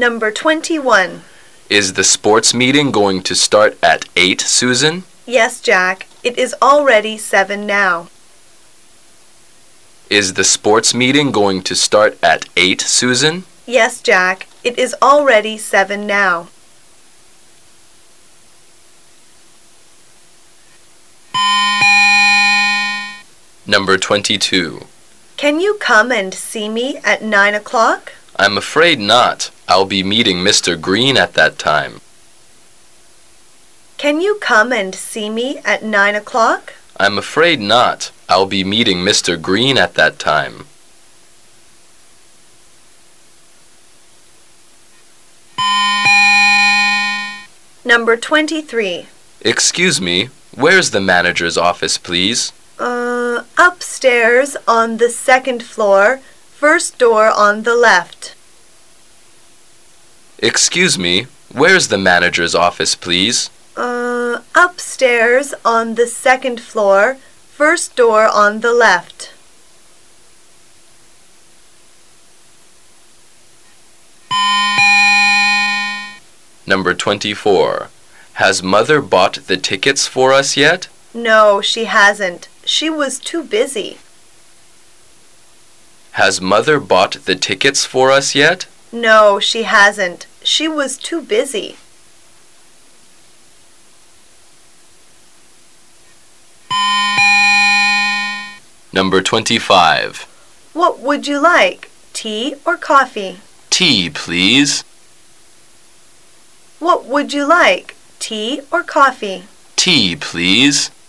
Number 21. Is the sports meeting going to start at 8, Susan? Yes, Jack. It is already 7 now. Is the sports meeting going to start at 8, Susan? Yes, Jack. It is already 7 now. Number 22. Can you come and see me at 9 o'clock? I'm afraid not. I'll be meeting Mr. Green at that time. Can you come and see me at 9 o'clock? I'm afraid not. I'll be meeting Mr. Green at that time. Number 23. Excuse me, where's the manager's office, please? Upstairs on the 2nd floor, first door on the left. Excuse me, where's the manager's office, please? Upstairs on the 2nd floor, first door on the left. Number 24. Has Mother bought the tickets for us yet? No, she hasn't. She was too busy. Has Mother bought the tickets for us yet? No, she hasn't. She was too busy. Number 25. What would you like, tea or coffee? Tea, please. What would you like, tea or coffee? Tea, please.